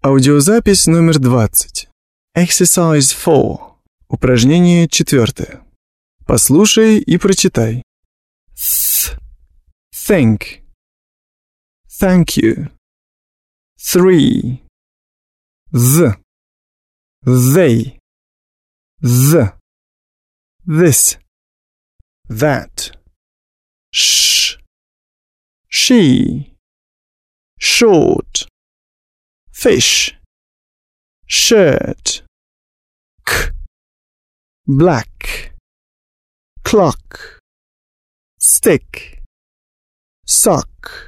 Аудиозапись номер 20. Exercise 4. Упражнение 4. Послушай и прочитай. Think. Thank you. 3. They. This. That. She. Short. Fish. Shirt. Black. Clock. Stick. Sock.